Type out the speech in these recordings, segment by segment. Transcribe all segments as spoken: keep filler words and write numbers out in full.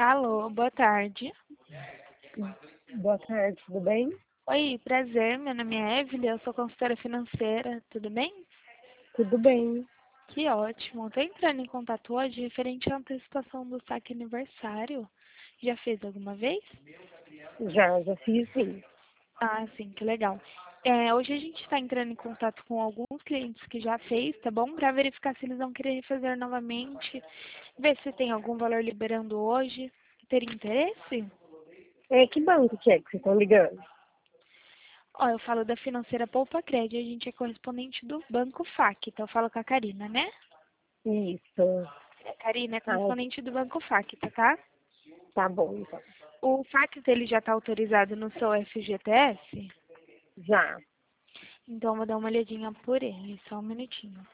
Alô, boa tarde. Boa tarde, tudo bem? Oi, prazer, meu nome é Evelyn, eu sou consultora financeira, tudo bem? Tudo bem. Que ótimo. Estou entrando em contato hoje referente à antecipação do saque aniversário. Já fez alguma vez? Já, já fiz sim. Ah, sim, que legal. É, hoje a gente está entrando em contato com alguns clientes que já fez, tá bom? Para verificar se eles vão querer refazer novamente, ver se tem algum valor liberando hoje. Teria interesse? É, que banco que é que vocês estão ligando? Ó, eu falo da financeira Poupa Crédito, a gente é correspondente do Banco F A C, então eu falo com a Karina, né? Isso. A Karina é Ah, correspondente do Banco F A C, tá? tá bom, então. O fax dele já está autorizado no seu F G T S? Já. Então eu vou dar uma olhadinha por ele, só um minutinho.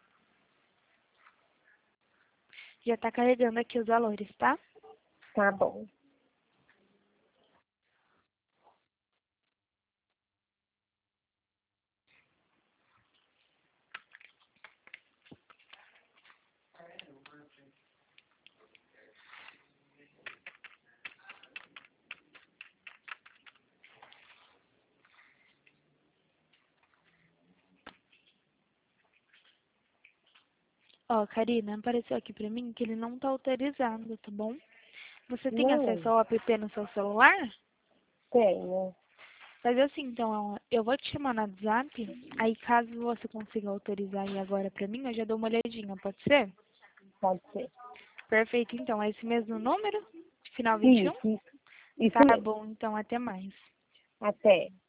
Já está carregando aqui os valores, tá? Tá bom. Ó, Karina, apareceu aqui pra mim que ele não está autorizado, tá bom? Você tem acesso Não, ao app no seu celular? tenho. Faz assim, então, ó, eu vou te chamar no WhatsApp, aí caso você consiga autorizar aí agora pra mim, eu já dou uma olhadinha, pode ser? Pode ser. Perfeito, então, é esse mesmo número? Final vinte e um? Isso, isso, isso Tá mesmo. bom, então, até mais. Até.